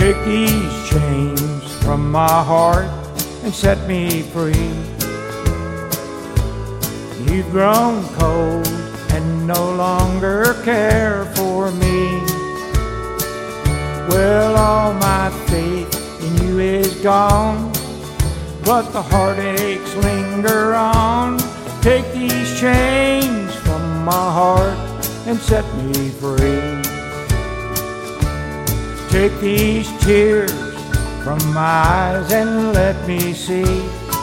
Take these chains from my heart and set me free. You've grown cold and no longer care for me. Well, all my faith in you is gone, but the heartaches linger on. Take these chains from my heart and set me free. Take these tears from my eyes and let me see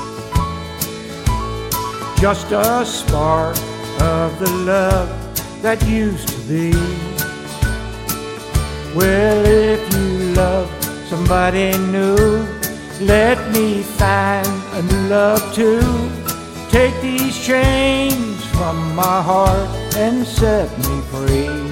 just a spark of the love that used to be. Well, if you love somebody new, let me find a new love too. Take these chains from my heart and set me free.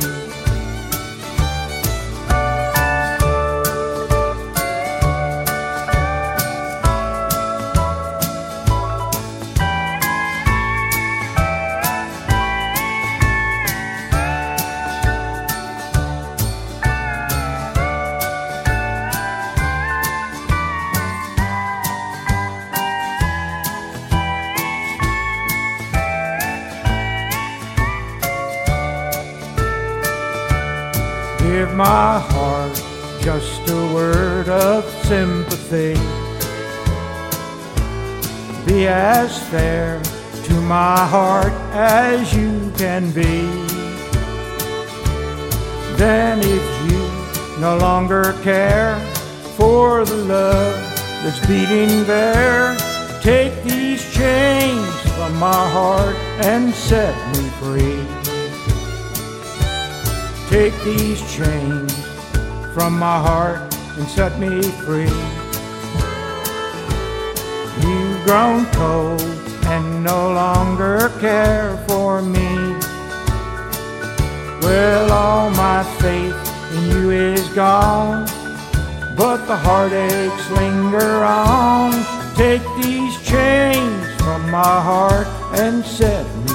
Give my heart just a word of sympathy. Be as fair to my heart as you can be. Then if you no longer care for the love that's beating there, take these chains from my heart and set me free. Take these chains from my heart and set me free. You've grown cold and no longer care for me. Well, all my faith in you is gone, but the heartaches linger on. Take these chains from my heart and set me free.